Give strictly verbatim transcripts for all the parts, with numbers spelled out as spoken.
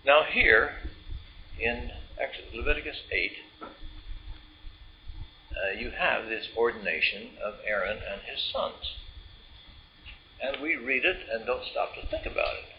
Now here, in Leviticus eight, uh, you have this ordination of Aaron and his sons. And we read it and don't stop to think about it.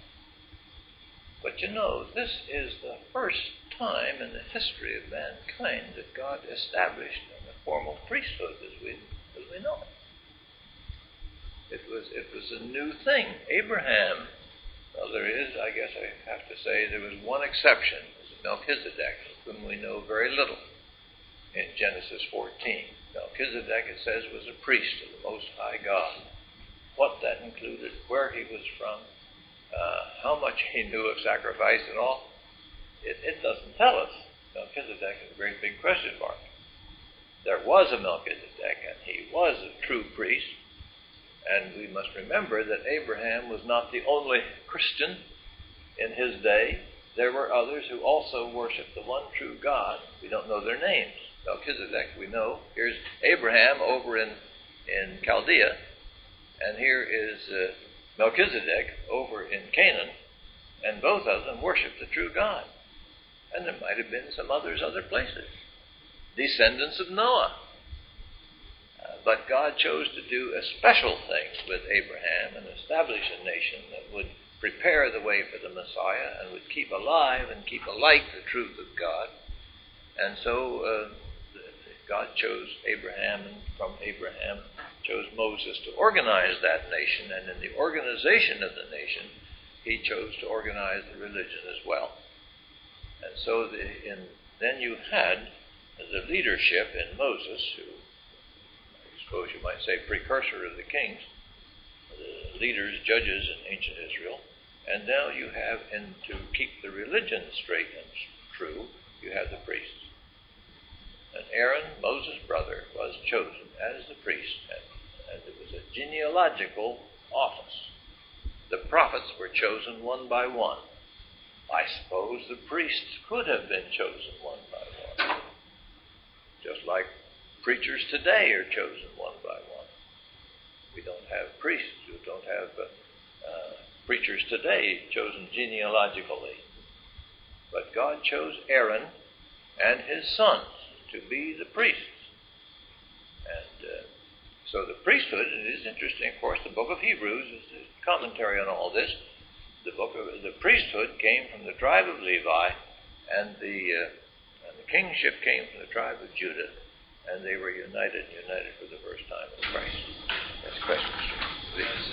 But you know, this is the first time in the history of mankind that God established a formal priesthood as we, as we know it. It was, it was a new thing. Abraham, well, there is, I guess I have to say, there was one exception. It was Melchizedek, whom we know very little in Genesis fourteen. Melchizedek, it says, was a priest of the Most High God. What that included, where he was from, uh, how much he knew of sacrifice and all, it, it doesn't tell us. Melchizedek is a great big question mark. There was a Melchizedek, and he was a true priest. And we must remember that Abraham was not the only Christian in his day. There were others who also worshiped the one true God. We don't know their names. Melchizedek, we know. Here's Abraham over in, in Chaldea, and here is uh, Melchizedek over in Canaan, and both of them worshiped the true God. And there might have been some others other places. Descendants of Noah. Uh, but God chose to do a special thing with Abraham and establish a nation that would prepare the way for the Messiah and would keep alive and keep alight the truth of God. And so uh, God chose Abraham, and from Abraham chose Moses to organize that nation, and in the organization of the nation, he chose to organize the religion as well. And so the, in, then you had the leadership in Moses, who I suppose you might say precursor of the kings, the leaders, judges in ancient Israel, and now you have, in, to keep the religion straight and true, you have the priests. And Aaron, Moses' brother, was chosen as the priest, and, and it was a genealogical office. The prophets were chosen one by one. I suppose the priests could have been chosen one by one, just like preachers today are chosen one by one. We don't have priests who don't have uh, uh, preachers today chosen genealogically. But God chose Aaron and his sons to be the priests. And uh, so the priesthood, it is interesting, of course, the book of Hebrews is a commentary on all this. The book of the priesthood came from the tribe of Levi, and the, uh, and the kingship came from the tribe of Judah, and they were united, united for the first time in Christ. That's questions. Please.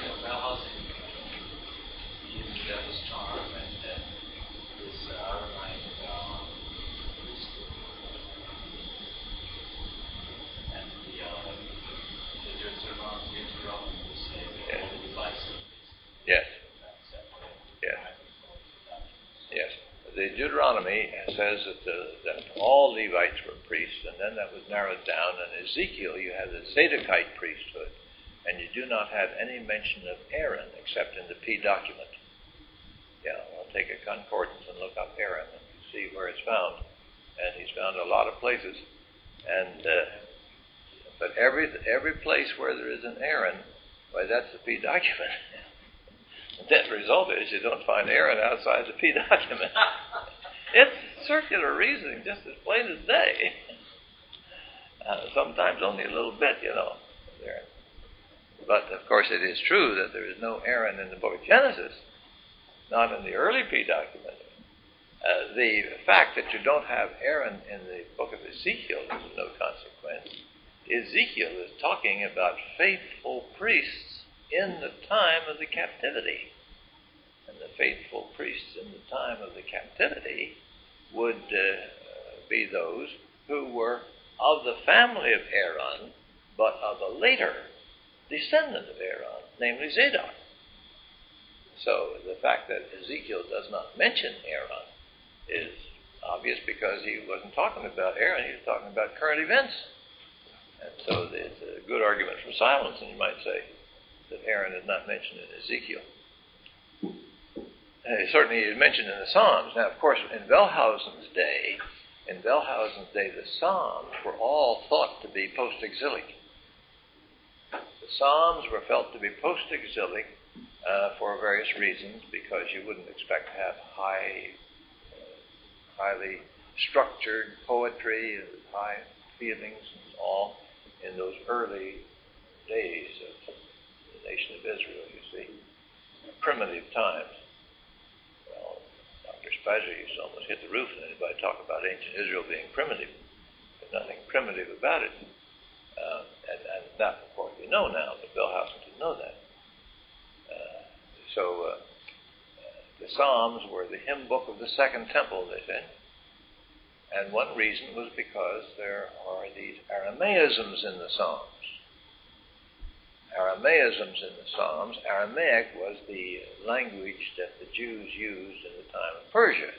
Yes. Yes. Yes. The Deuteronomy says that, the, that all Levites were priests, and then that was narrowed down. In Ezekiel, you have the Zadokite priesthood, and you do not have any mention of Aaron except in the P document. Yeah, I'll take a concordance and look up Aaron and see where it's found. And he's found a lot of places. And uh, but every every place where there is an Aaron, why, that's the P document. The net result is you don't find Aaron outside the P document. It's circular reasoning, just as plain as day. Uh, sometimes only a little bit, you know. There. But, of course, it is true that there is no Aaron in the book of Genesis, not in the early P document. Uh, the fact that you don't have Aaron in the book of Ezekiel is of no consequence. Ezekiel is talking about faithful priests in the time of the captivity. And the faithful priests in the time of the captivity would uh, be those who were of the family of Aaron, but of a later descendant of Aaron, namely Zadok. So the fact that Ezekiel does not mention Aaron is obvious because he wasn't talking about Aaron, he was talking about current events. And so it's a good argument for silence, and you might say, that Aaron is not mentioned in Ezekiel. Uh, certainly he is mentioned in the Psalms. Now, of course, in Wellhausen's day, in Wellhausen's day, the Psalms were all thought to be post-exilic. The Psalms were felt to be post-exilic uh, for various reasons, because you wouldn't expect to have high highly structured poetry and high feelings and all in those early days of the nation of Israel, you see. Primitive times. Well, Doctor Spicer used to almost hit the roof when anybody talk about ancient Israel being primitive. There's nothing primitive about it. Uh, and, and that, of course, we know now, but Wellhausen didn't know that. Uh, so uh, uh, the Psalms were the hymn book of the Second Temple, they said. And one reason was because there are these Aramaisms in the Psalms. Aramaisms in the Psalms. Aramaic was the language that the Jews used in the time of Persia.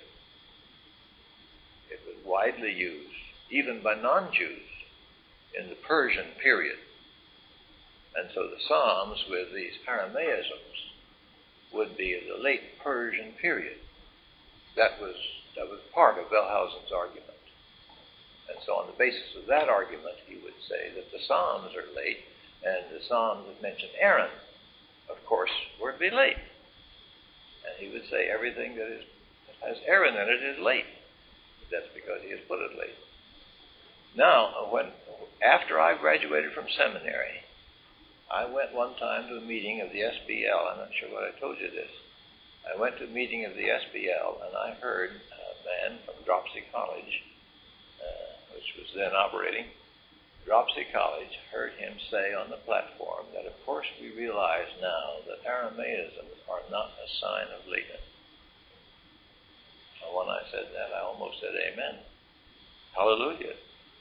It was widely used, even by non-Jews, in the Persian period. And so the Psalms with these Aramaisms would be of the late Persian period. That was that was part of Wellhausen's argument. And so on the basis of that argument, he would say that the Psalms are late, and the Psalms that mention Aaron, of course, would be late. And he would say everything that, is, that has Aaron in it is late. That's because he has put it late. Now, when after I graduated from seminary, I went one time to a meeting of the S B L. I'm not sure what I told you this. I went to a meeting of the S B L, and I heard a man from Dropsy College, uh, which was then operating, Dropsy College, heard him say on the platform that, of course, we realize now that Aramaisms are not a sign of lateness. Well, when I said that, I almost said amen. Hallelujah.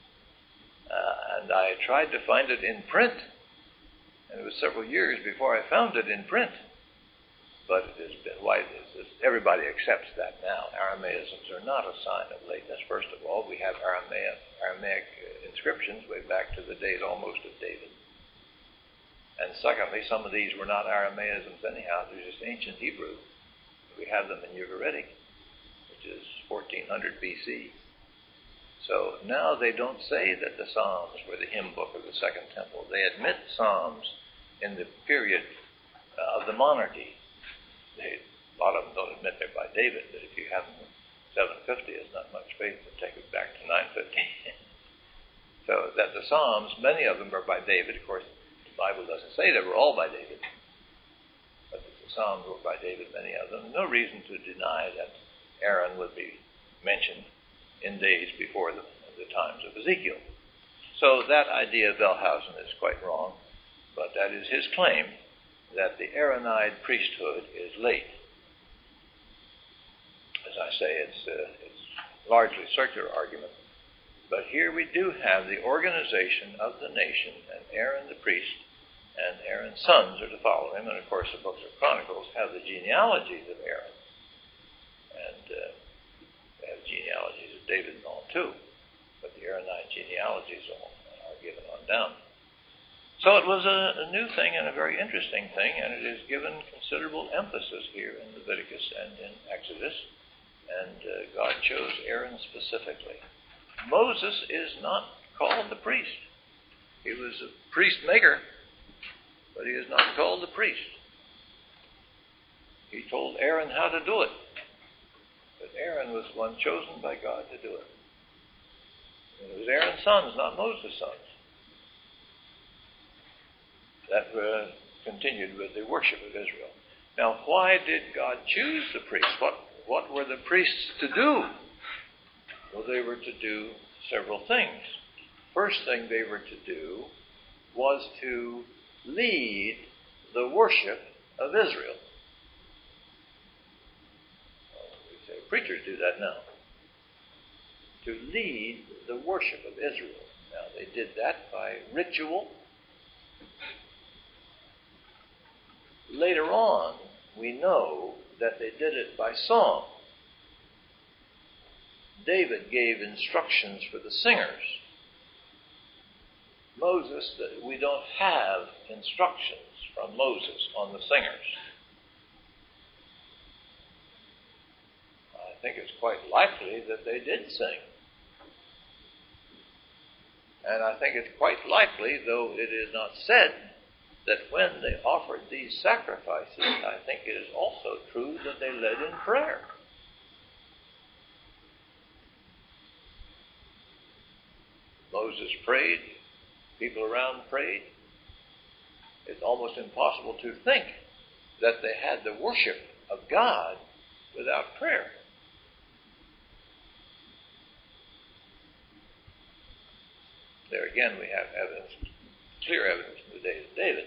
Uh, and I tried to find it in print, and it was several years before I found it in print. But it has been widely, everybody accepts that now. Aramaisms are not a sign of lateness. First of all, we have Aramaic, Aramaic inscriptions way back to the days almost of David. And secondly, some of these were not Aramaisms anyhow. They're just ancient Hebrew. We have them in Ugaritic, which is fourteen hundred B C. So now they don't say that the Psalms were the hymn book of the Second Temple. They admit Psalms in the period uh, of the monarchy. They, a lot of them don't admit they're by David, but if you have them in seven fifty, it's not much faith to take it back to nine fifty. So that the Psalms, many of them are by David. Of course, the Bible doesn't say they were all by David, but that the Psalms were by David, many of them. No reason to deny that Aaron would be mentioned in days before the, the times of Ezekiel. So that idea of Wellhausen is quite wrong, but that is his claim, that the Aaronide priesthood is late. As I say, it's, uh, it's largely circular argument. But here we do have the organization of the nation, and Aaron the priest and Aaron's sons are to follow him. And of course, the books of Chronicles have the genealogies of Aaron. And uh, they have genealogies of David and all too. But the Aaronide genealogies all are given on down. So it was a, a new thing and a very interesting thing, and it is given considerable emphasis here in Leviticus and in Exodus, and uh, God chose Aaron specifically. Moses is not called the priest. He was a priest maker, but he is not called the priest. He told Aaron how to do it, but Aaron was the one chosen by God to do it. And it was Aaron's sons, not Moses' sons, that uh, continued with the worship of Israel. Now, why did God choose the priests? What, what were the priests to do? Well, they were to do several things. First thing they were to do was to lead the worship of Israel. Well, we say preachers do that now. To lead the worship of Israel. Now, they did that by ritual. Later on, we know that they did it by song. David gave instructions for the singers. Moses, we don't have instructions from Moses on the singers. I think it's quite likely that they did sing. And I think it's quite likely, though it is not said, that when they offered these sacrifices, I think it is also true that they led in prayer. Moses prayed, people around prayed. It's almost impossible to think that they had the worship of God without prayer. There again we have evidence, clear evidence in the days of David.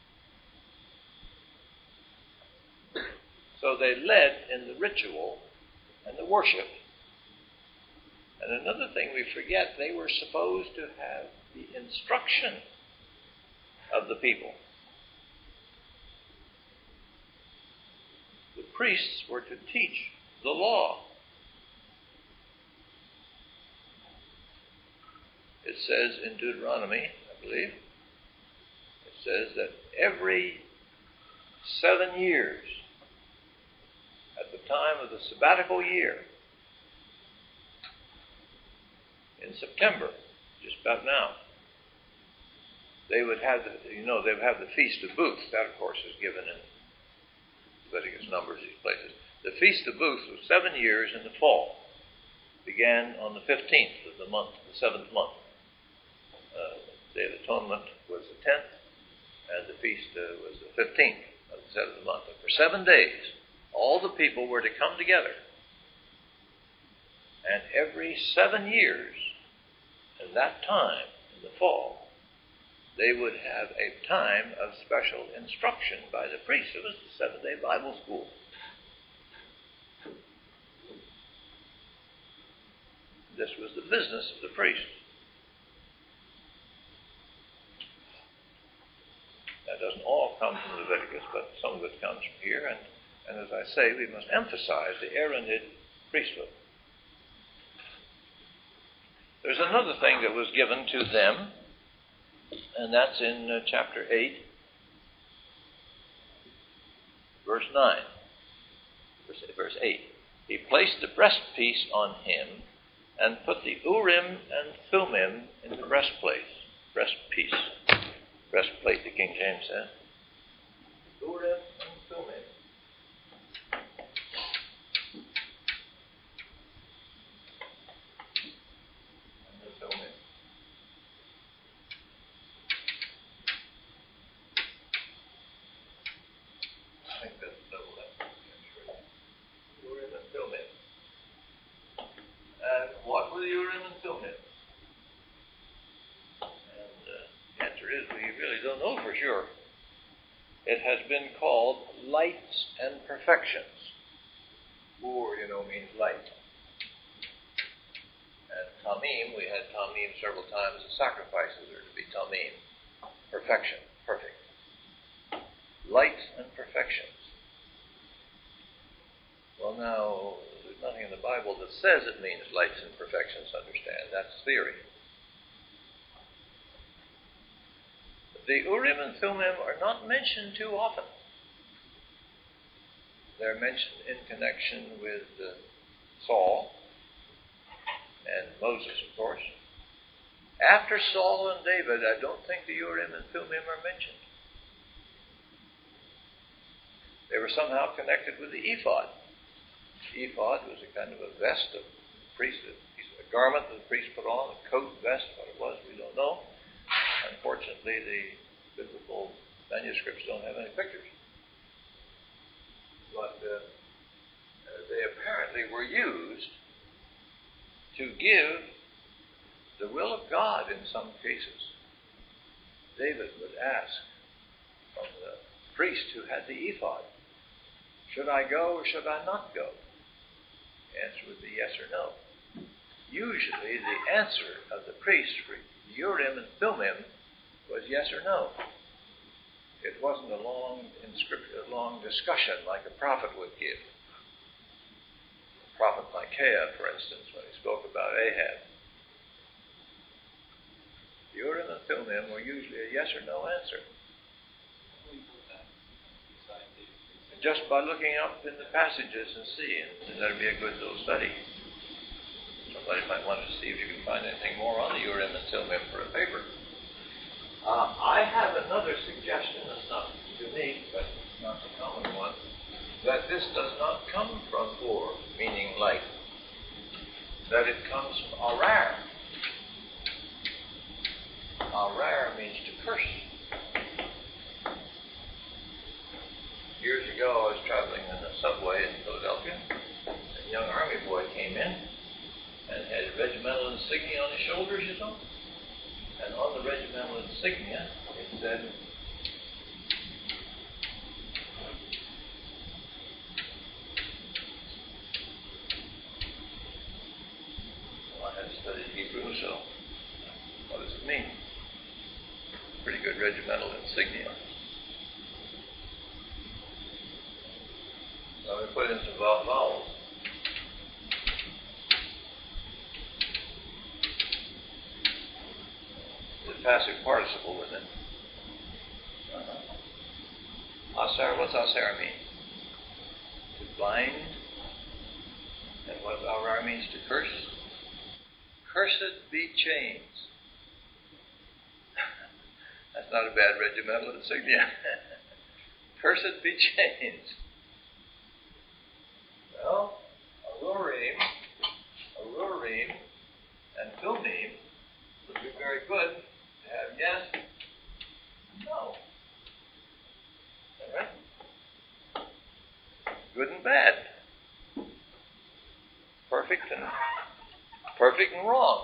So they led in the ritual and the worship. And another thing we forget, they were supposed to have the instruction of the people. The priests were to teach the law. It says in Deuteronomy, I believe, it says that every seven years, at the time of the sabbatical year, in September, just about now, they would have the, you know, they would have the Feast of Booths. That, of course, is given in Leviticus, Numbers, these places. The Feast of Booths was seven years in the fall. Began on the fifteenth of the month, the seventh month. Uh, the Day of Atonement was the tenth, and the feast uh, was the fifteenth of the seventh month. And for seven days, all the people were to come together. And every seven years, in that time, in the fall, they would have a time of special instruction by the priest. It was the seven-day Bible school. This was the business of the priest. That doesn't all come from Leviticus, but some of it comes from here. And, and as I say, we must emphasize the Aaronid priesthood. There's another thing that was given to them, and that's in uh, chapter eight, verse nine. Verse, verse eight. He placed the breastpiece on him and put the Urim and Thummim in the breastplate. Breastpiece. Breastplate, the King James says. Urim and Thummim. It has been called lights and perfections. Ur, you know, means light. And tamim, we had tamim several times. The sacrifices are to be tamim. Perfection, perfect. Lights and perfections. Well, now, there's nothing in the Bible that says it means lights and perfections, understand. That's theory. The Urim and Thummim are not mentioned too often. They're mentioned in connection with uh, Saul and Moses, of course. After Saul and David, I don't think the Urim and Thummim are mentioned. They were somehow connected with the ephod. The ephod was a kind of a vest of the priest, a garment that the priest put on, a coat, vest, what it was, we don't know. Unfortunately, the biblical manuscripts don't have any pictures. But uh, they apparently were used to give the will of God in some cases. David would ask from the priest who had the ephod, should I go or should I not go? The answer would be yes or no. Usually the answer of the priest for Urim and Thummim was yes or no. It wasn't a long inscription, a long discussion like a prophet would give. The prophet Micaiah, for instance, when he spoke about Ahab. The Urim and Thummim were usually a yes or no answer. Just by looking up in the passages and seeing, and that'd be a good little study. Somebody might want to see if you can find anything more on the Urim and Thummim for a paper. Uh, I have another suggestion that's not unique, but not a common one, that this does not come from Ur, meaning light, that it comes from Arar. Arar means to curse. Years ago, I was traveling in the subway in Philadelphia. A young army boy came in and had a regimental insignia on his shoulders, you know. And on the regimental insignia, it said, well, I had studied Hebrew, so what does it mean? Pretty good regimental insignia. So we put in some vowels. The passive participle with it. Uh-huh. Asar, what's asar mean? To bind. And what arar means to curse? Cursed be chains. That's not a bad regimental insignia. Cursed be chains. Well, Arurim, Arurim, and Thummim would be very good to have yes, no. Is that right? Good and bad. Perfect and perfect and wrong.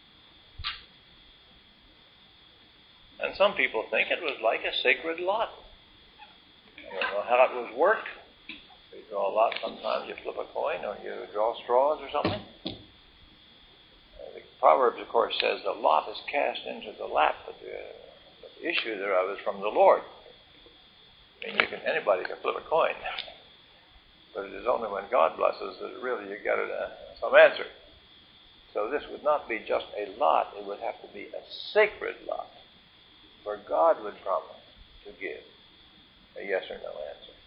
And some people think it was like a sacred lot. I don't know how it was worked. You draw a lot, sometimes you flip a coin or you draw straws or something. Uh, the Proverbs, of course, says the lot is cast into the lap, but the, but the issue thereof is from the Lord. I mean, you can anybody can flip a coin, but it is only when God blesses that really you get uh, some answer. So this would not be just a lot; it would have to be a sacred lot, where God would promise to give a yes or no answer.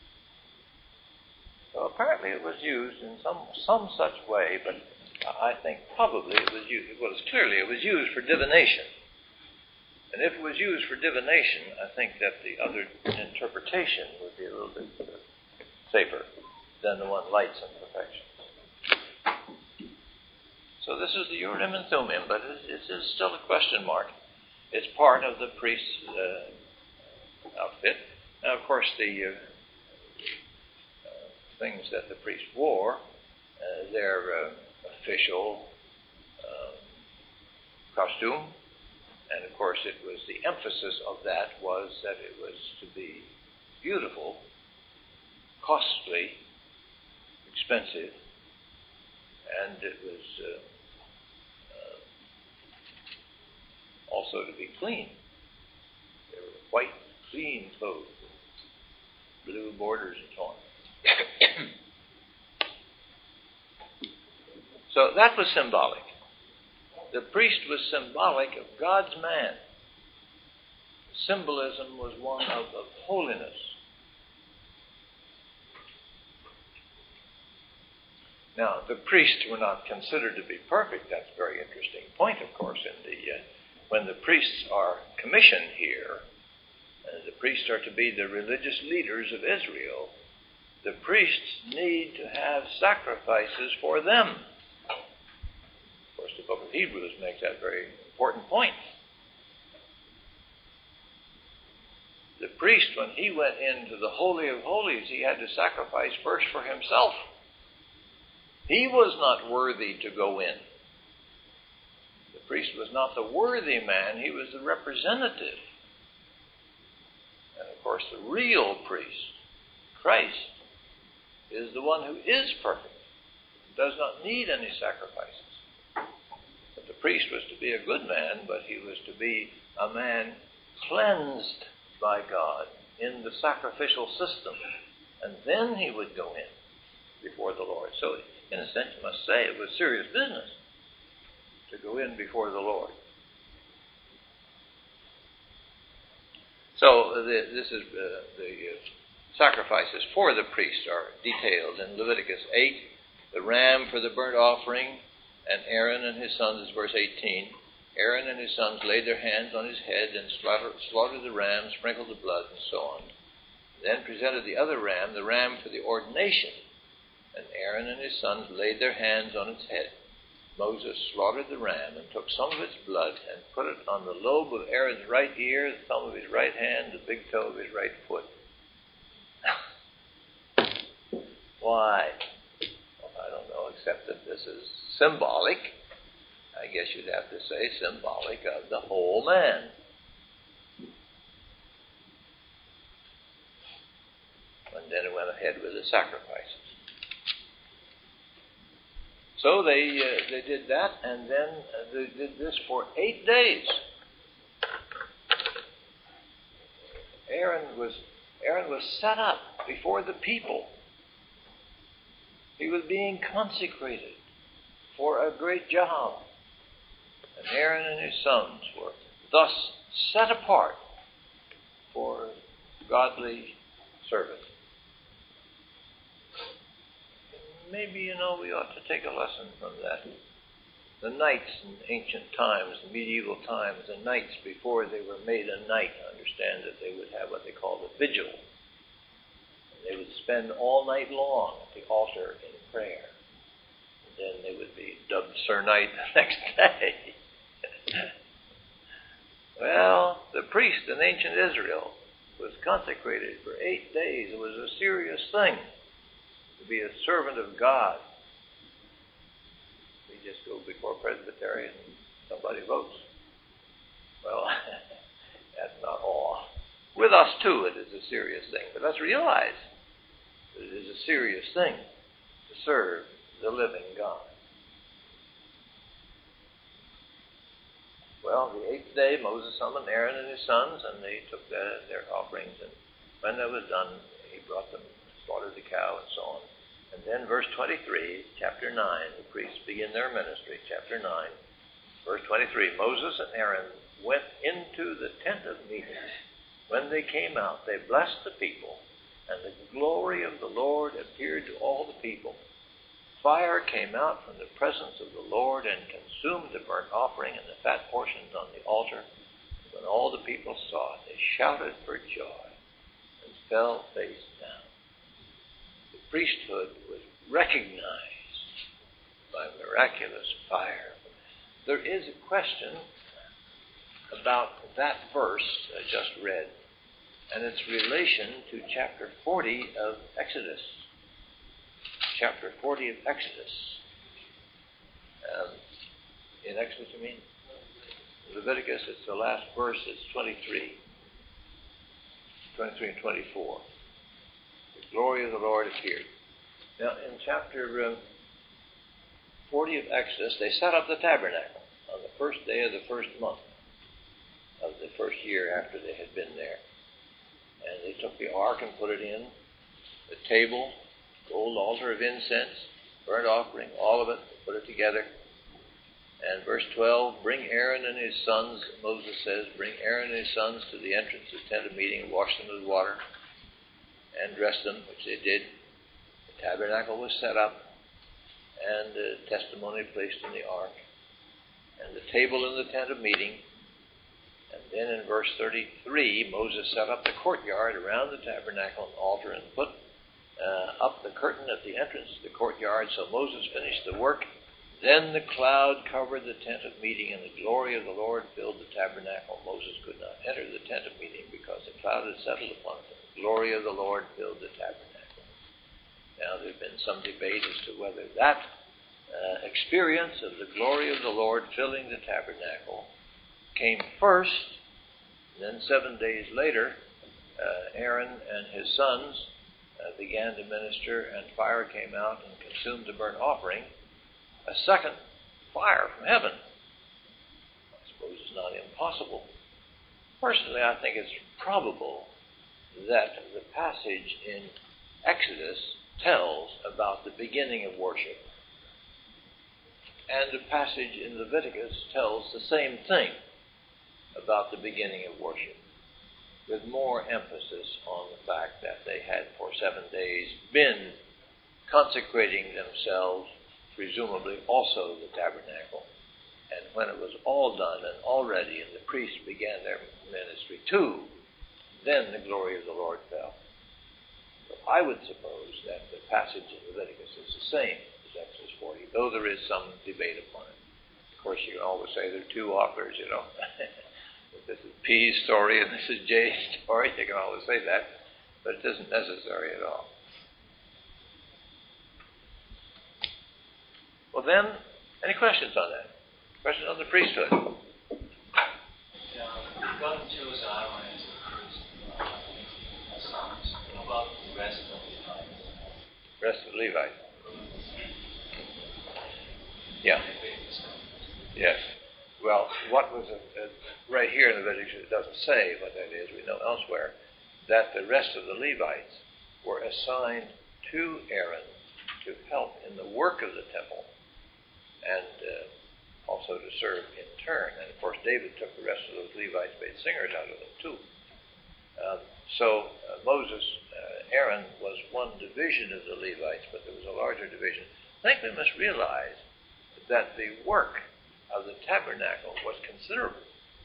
So apparently it was used in some some such way, but I think probably it was used, well, clearly it was used for divination. And if it was used for divination, I think that the other interpretation would be a little bit uh, safer than the one lights and perfections. So this is the Urim and Thummim, but it is still a question mark. It's part of the priest's uh, outfit. Now, of course, the... Uh, things that the priest wore, uh, their uh, official uh, costume, and of course it was the emphasis of that was that it was to be beautiful, costly, expensive, and it was uh, uh, also to be clean. They were white, clean clothes, blue borders and so on. So that was symbolic. The priest was symbolic of God's man. Symbolism was one of, of holiness. Now, the priests were not considered to be perfect. That's a very interesting point, of course, in the uh, when the priests are commissioned here, uh, the priests are to be the religious leaders of Israel. The priests need to have sacrifices for them. Of course, the book of Hebrews makes that very important point. The priest, when he went into the Holy of Holies, he had to sacrifice first for himself. He was not worthy to go in. The priest was not the worthy man, he was the representative. And of course, the real priest, Christ, is the one who is perfect, does not need any sacrifices. But the priest was to be a good man, but he was to be a man cleansed by God in the sacrificial system, and then he would go in before the Lord. So, in a sense, you must say it was serious business to go in before the Lord. So, the, this is uh, the uh, sacrifices for the priests are detailed in Leviticus eight, the ram for the burnt offering, and Aaron and his sons, verse eighteen. Aaron and his sons laid their hands on his head and slaughtered, slaughtered the ram, sprinkled the blood, and so on. Then presented the other ram, the ram for the ordination, and Aaron and his sons laid their hands on its head. Moses slaughtered the ram and took some of its blood and put it on the lobe of Aaron's right ear, the thumb of his right hand, the big toe of his right foot. Why? Well, I don't know, except that this is symbolic, I guess you'd have to say, symbolic of the whole man. And then it went ahead with the sacrifices. So they uh, they did that, and then uh, they did this for eight days. Aaron was Aaron was set up before the people. He was being consecrated for a great job. And Aaron and his sons were thus set apart for godly service. Maybe, you know, we ought to take a lesson from that. The knights in ancient times, the medieval times, the knights before they were made a knight, understand that they would have what they called a vigil. They would spend all night long at the altar in prayer. And then they would be dubbed Sir Knight the next day. Well, the priest in ancient Israel was consecrated for eight days. It was a serious thing to be a servant of God. We just go before Presbyterian and somebody votes. Well, that's not all. With us, too, it is a serious thing. But let's realize that it is a serious thing to serve the living God. Well, the eighth day, Moses summoned Aaron and his sons, and they took the, their offerings. And when that was done, he brought them, slaughtered the cow, and so on. And then verse twenty-three, chapter nine, the priests begin their ministry, chapter nine. Verse twenty-three, Moses and Aaron went into the tent of meeting. When they came out, they blessed the people, and the glory of the Lord appeared to all the people. Fire came out from the presence of the Lord and consumed the burnt offering and the fat portions on the altar. When all the people saw it, they shouted for joy and fell face down. The priesthood was recognized by miraculous fire. There is a question about that verse I just read and its relation to chapter forty of Exodus. Chapter forty of Exodus. Um, in Exodus, you mean? Leviticus, it's the last verse, it's twenty-three. twenty-three and twenty-four. The glory of the Lord appeared. Now, in chapter um, forty of Exodus, they set up the tabernacle on the first day of the first month of the first year after they had been there. And they took the ark and put it in, the table, gold altar of incense, burnt offering, all of it, put it together. And verse twelve, bring Aaron and his sons, Moses says, bring Aaron and his sons to the entrance of the tent of meeting, wash them with water, and dress them, which they did. The tabernacle was set up, and the testimony placed in the ark, and the table in the tent of meeting. And then in verse thirty-three, Moses set up the courtyard around the tabernacle and altar and put uh, up the curtain at the entrance to the courtyard. So Moses finished the work. Then the cloud covered the tent of meeting, and the glory of the Lord filled the tabernacle. Moses could not enter the tent of meeting because the cloud had settled upon it. The glory of the Lord filled the tabernacle. Now, there has been some debate as to whether that uh, experience of the glory of the Lord filling the tabernacle came first, and then seven days later, uh, Aaron and his sons uh, began to minister, and fire came out and consumed the burnt offering. A second fire from heaven. I suppose it's not impossible. Personally, I think it's probable that the passage in Exodus tells about the beginning of worship, and the passage in Leviticus tells the same thing about the beginning of worship, with more emphasis on the fact that they had for seven days been consecrating themselves, presumably also the tabernacle. And when it was all done and all ready, and the priests began their ministry too, then the glory of the Lord fell. So I would suppose that the passage in Leviticus is the same as Exodus forty, though there is some debate upon it. Of course, you can always say there are two authors, you know. If this is P's story and this is J's story, you can always say that, but it isn't necessary at all. Well then, any questions on that? Questions on the priesthood? Yeah, God chose Aaron as the first uh, sons. What about the rest of the Levites? Rest of the Levites. Yeah. Yes. Well, what was it, uh, right here in Leviticus, it doesn't say what that is. We know elsewhere that the rest of the Levites were assigned to Aaron to help in the work of the temple and uh, also to serve in turn. And of course, David took the rest of those Levites, made singers out of them too. Um, so uh, Moses, uh, Aaron was one division of the Levites, but there was a larger division. I think we must realize that the work of the tabernacle was considerable.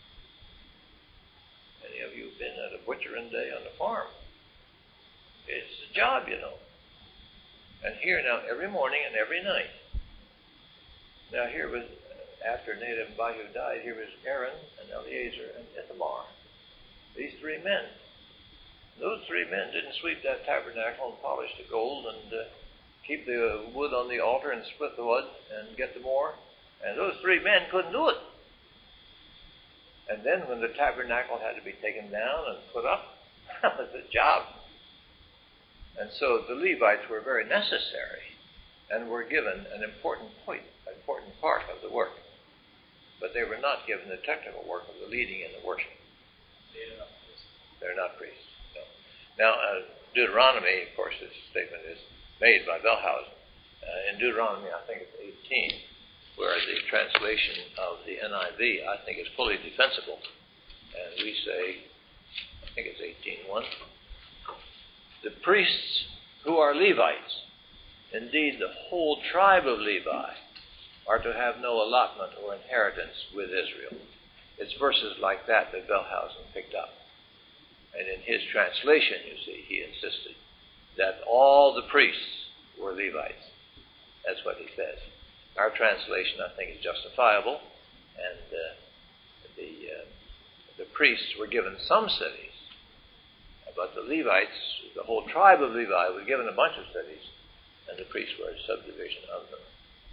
Any of you have been at a butchering day on the farm? It's a job, you know. And here now, every morning and every night. Now here was, after Nadab and Abihu died, here was Aaron and Eleazar and Ithamar. These three men. Those three men didn't sweep that tabernacle and polish the gold and uh, keep the wood on the altar and split the wood and get the more. And those three men couldn't do it. And then when the tabernacle had to be taken down and put up, that was a job. And so the Levites were very necessary and were given an important point, an important part of the work. But they were not given the technical work of the leading and the worship. They're not priests. They're not priests, no. Now, uh, Deuteronomy, of course, this statement is made by Wellhausen. Uh, in Deuteronomy, I think it's eighteen, where the translation of the N I V, I think, is fully defensible. And we say, I think it's eighteen one, the priests who are Levites, indeed the whole tribe of Levi, are to have no allotment or inheritance with Israel. It's verses like that that Wellhausen picked up. And in his translation, you see, he insisted that all the priests were Levites. That's what he says. Our translation, I think, is justifiable, and uh, the uh, the priests were given some cities, but the Levites, the whole tribe of Levi, was given a bunch of cities, and the priests were a subdivision of them.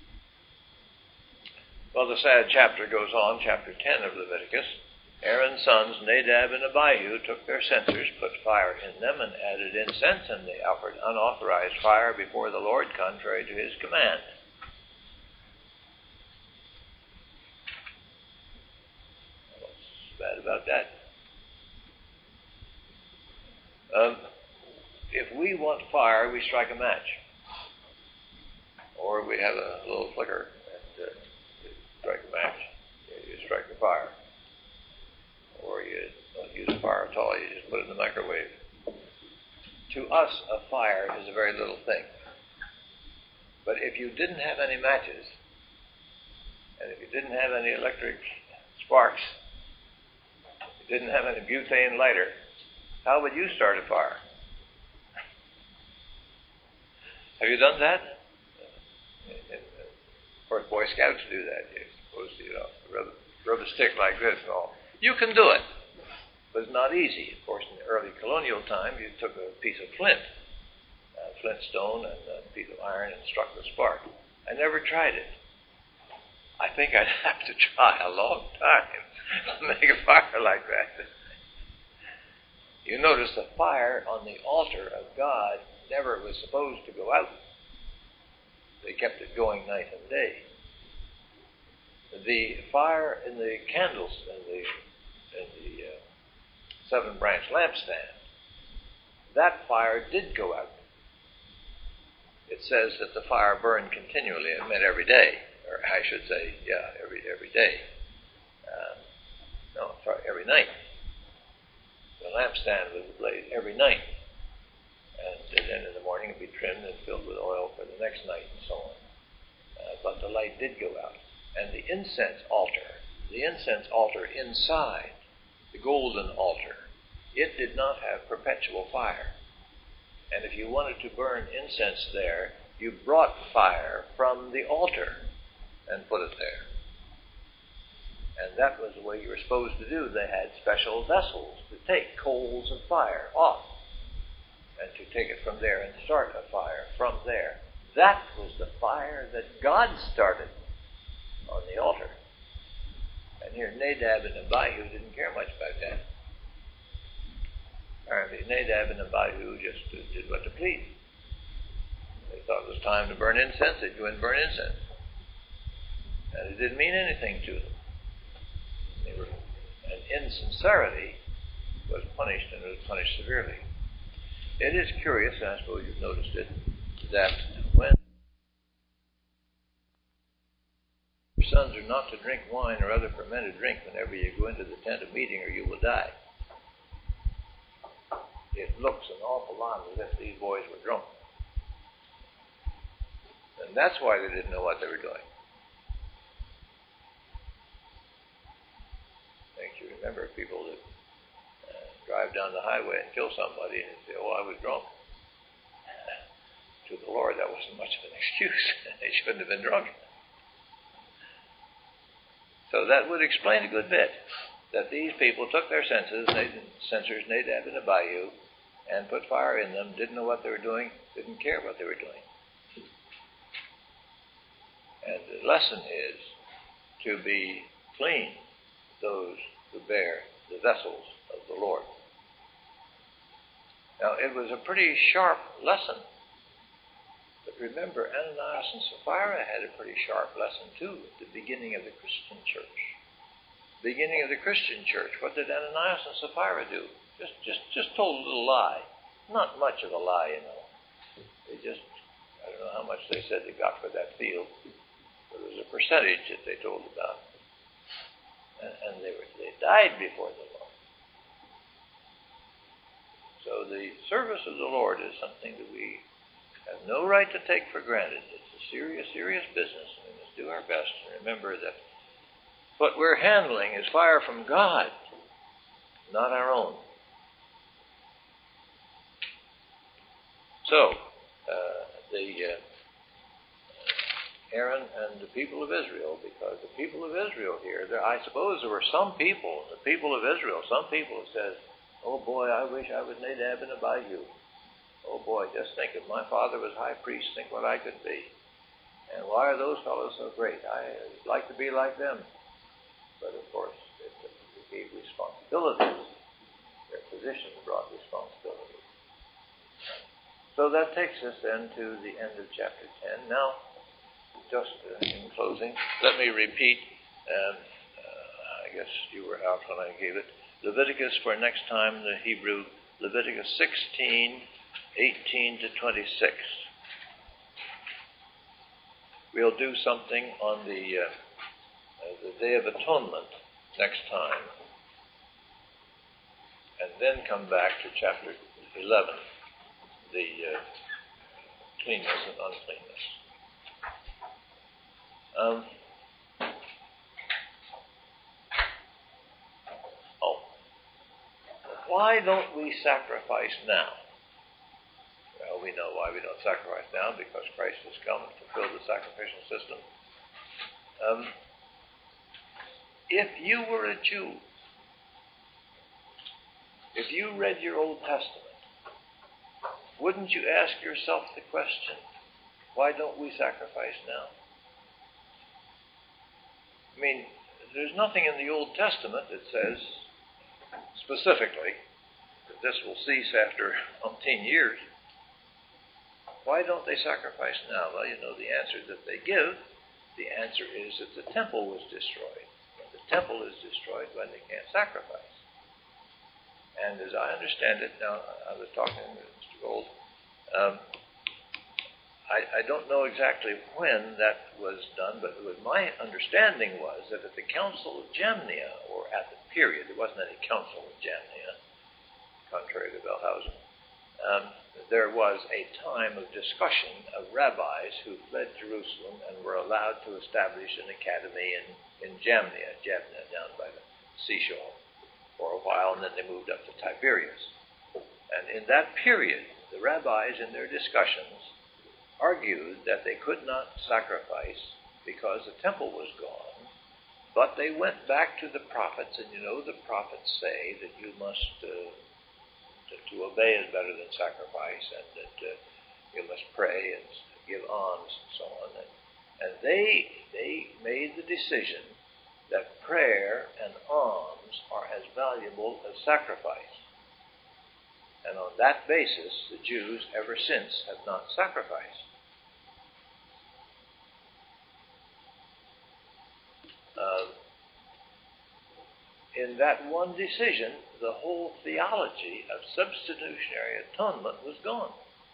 Well, the sad chapter goes on, chapter ten of Leviticus. Aaron's sons, Nadab and Abihu, took their censers, put fire in them, and added incense, and they offered unauthorized fire before the Lord, contrary to his command. Bad about that. Um, if we want fire, we strike a match, or we have a little flicker and uh, you strike a match. You, you strike the fire, or you don't use a fire at all. You just put it in the microwave. To us, a fire is a very little thing. But if you didn't have any matches, and if you didn't have any electric sparks, didn't have any butane lighter, how would you start a fire? Have you done that? Of course, Boy Scouts do that. You're supposed to, you know, rub, rub a stick like this and all. You can do it, but it's not easy. Of course, in the early colonial time, you took a piece of flint, a flint stone, and a piece of iron and struck the spark. I never tried it. I think I'd have to try a long time to make a fire like that. You notice the fire on the altar of God never was supposed to go out. They kept it going night and day. The fire in the candles in the, in the uh, seven-branch lampstand, that fire did go out. It says that the fire burned continually. It meant every day. Or I should say, yeah, every every day. Uh, no, sorry, every night. The lampstand was ablaze every night. And then in the morning it would be trimmed and filled with oil for the next night and so on. Uh, but the light did go out. And the incense altar, the incense altar inside, the golden altar, it did not have perpetual fire. And if you wanted to burn incense there, you brought fire from the altar and put it there. And that was the way you were supposed to do. They had special vessels to take coals of fire off and to take it from there and start a fire from there. That was the fire that God started on the altar. And here Nadab and Abihu didn't care much about that. Apparently Nadab and Abihu just did what to please. They thought it was time to burn incense, they'd go and burn incense. And it didn't mean anything to them. They were, and insincerity was punished, and it was punished severely. It is curious, and I suppose you've noticed it, that when your sons are not to drink wine or other fermented drink whenever you go into the tent of meeting, or you will die. It looks an awful lot as if these boys were drunk. And that's why they didn't know what they were doing. I think you remember people that uh, drive down the highway and kill somebody and say, oh, I was drunk. To the Lord, that wasn't much of an excuse. They shouldn't have been drunk. So that would explain a good bit, that these people took their senses, censors, Nadab and Abihu, and put fire in them, didn't know what they were doing, didn't care what they were doing. And the lesson is to be clean, those who bear the vessels of the Lord. Now, it was a pretty sharp lesson. But remember, Ananias and Sapphira had a pretty sharp lesson, too, at the beginning of the Christian church. Beginning of the Christian church, what did Ananias and Sapphira do? Just, just, just told a little lie. Not much of a lie, you know. They just, I don't know how much they said they got for that field, but it was a percentage that they told about. And, and they were, they died before the Lord. So the service of the Lord is something that we have no right to take for granted. It's a serious, serious business, and we must do our best to remember that what we're handling is fire from God, not our own. So, uh, the uh, Aaron and the people of Israel, because the people of Israel here, there, I suppose there were some people, the people of Israel, some people who said, oh boy, I wish I was Nadab and Abihu. Oh boy, just think if my father was high priest, think what I could be. And why are those fellows so great? I'd like to be like them. But of course, it, it gave responsibilities. Their position brought responsibility. So that takes us then to the end of chapter ten. Now, just uh, in closing, let me repeat, um, uh, I guess you were out when I gave it, Leviticus for next time, the Hebrew, Leviticus sixteen, eighteen to twenty-six. We'll do something on the, uh, uh, the Day of Atonement next time, and then come back to chapter eleven, the uh, cleanness and uncleanness. Um, oh, why don't we sacrifice now? Well, we know why we don't sacrifice now, because Christ has come and fulfilled the sacrificial system. Um, if you were a Jew, if you read your Old Testament, wouldn't you ask yourself the question, why don't we sacrifice now? I mean, there's nothing in the Old Testament that says specifically that this will cease after umpteen years. Why don't they sacrifice now? Well, you know the answer that they give. The answer is that the temple was destroyed. When the temple is destroyed, when they can't sacrifice. And as I understand it, now I was talking with Mister Gold, um, I, I don't know exactly when that was done, but was, my understanding was that at the Council of Jamnia, or at the period, there wasn't any Council of Jamnia, contrary to Wellhausen, um, there was a time of discussion of rabbis who fled Jerusalem and were allowed to establish an academy in, in Jamnia, Jamnia down by the seashore, for a while, and then they moved up to Tiberias. And in that period, the rabbis in their discussions argued that they could not sacrifice because the temple was gone, but they went back to the prophets, and you know the prophets say that you must, uh, to, to obey is better than sacrifice, and that uh, you must pray and give alms and so on. And, and they, they made the decision that prayer and alms are as valuable as sacrifice. And on that basis, the Jews ever since have not sacrificed. Uh, in that one decision, the whole theology of substitutionary atonement was gone.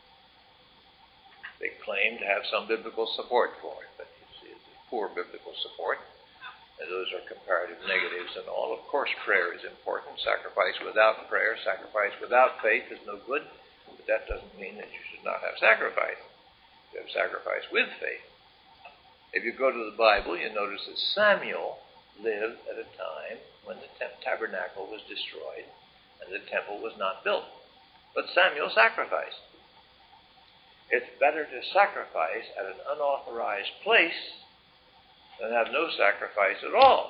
They claim to have some biblical support for it, but you see, it's poor biblical support. And those are comparative negatives and all. Of course, prayer is important. Sacrifice without prayer, sacrifice without faith is no good. But that doesn't mean that you should not have sacrifice. You have sacrifice with faith. If you go to the Bible, you notice that Samuel lived at a time when the te- tabernacle was destroyed and the temple was not built. But Samuel sacrificed. It's better to sacrifice at an unauthorized place than have no sacrifice at all.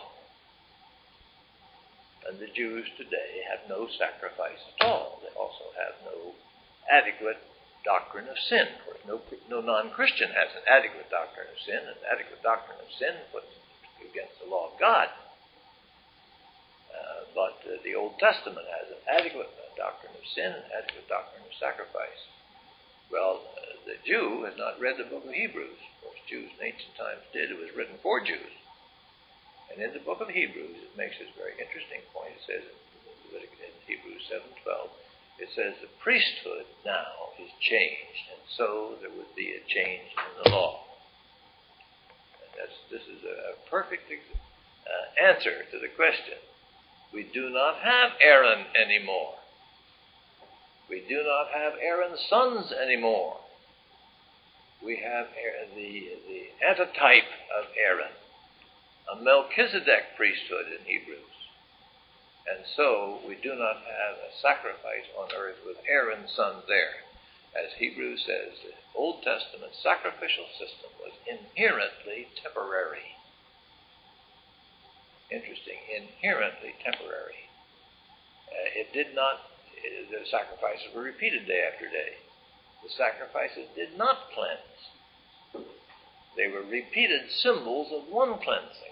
And the Jews today have no sacrifice at all. They also have no adequate doctrine of sin. For no, no non-Christian has an adequate doctrine of sin. An adequate doctrine of sin puts you against the law of God. Uh, but uh, the Old Testament has an adequate doctrine of sin, an adequate doctrine of sacrifice. Well, uh, the Jew has not read the book of Hebrews. Of course, Jews in ancient times did. It was written for Jews. And in the book of Hebrews, it makes this very interesting point. It says in Hebrews seven twelve, it says the priesthood now is changed, and so there would be a change in the law. And that's, this is a, a perfect uh, answer to the question. We do not have Aaron anymore. We do not have Aaron's sons anymore. We have the, the antitype of Aaron, a Melchizedek priesthood in Hebrews. And so we do not have a sacrifice on earth with Aaron's sons there. As Hebrews says, the Old Testament sacrificial system was inherently temporary. Interesting, inherently temporary. Uh, it did not The sacrifices were repeated day after day. The sacrifices did not cleanse. They were repeated symbols of one cleansing.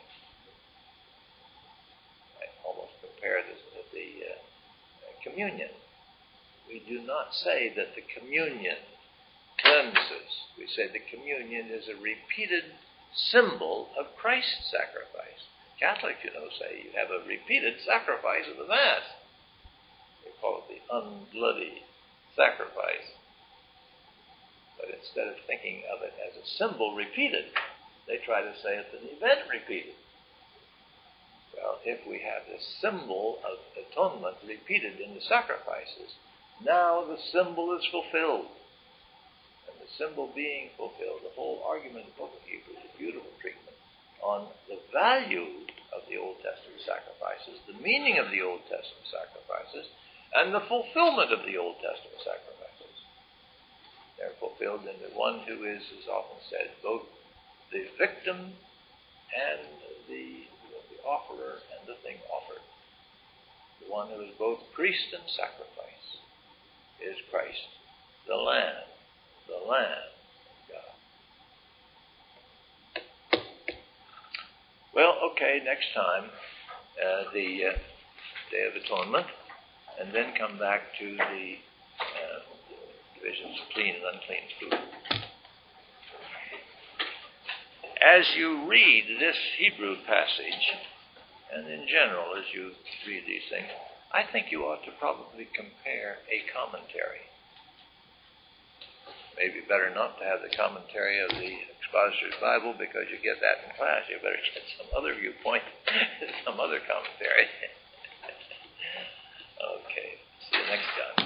I almost compare this with the uh, communion. We do not say that the communion cleanses. We say the communion is a repeated symbol of Christ's sacrifice. Catholics, you know, say you have a repeated sacrifice of the Mass. They call it the unbloody sacrifice. But instead of thinking of it as a symbol repeated, they try to say it's an event repeated. Well, if we have the symbol of atonement repeated in the sacrifices, now the symbol is fulfilled. And the symbol being fulfilled, the whole argument of the book of Hebrews is a beautiful treatment on the value of the Old Testament sacrifices, the meaning of the Old Testament sacrifices, and the fulfillment of the Old Testament sacrifices. They're fulfilled in the one who is, as often said, both the victim and the, the offerer and the thing offered. The one who is both priest and sacrifice is Christ, the Lamb, the Lamb of God. Well, okay, next time, uh, the uh, Day of Atonement, and then come back to the uh, divisions of clean and unclean food. As you read this Hebrew passage, and in general as you read these things, I think you ought to probably compare a commentary. Maybe better not to have the commentary of the Expositor's Bible, because you get that in class. You better get some other viewpoint, some other commentary. Okay, see you next time.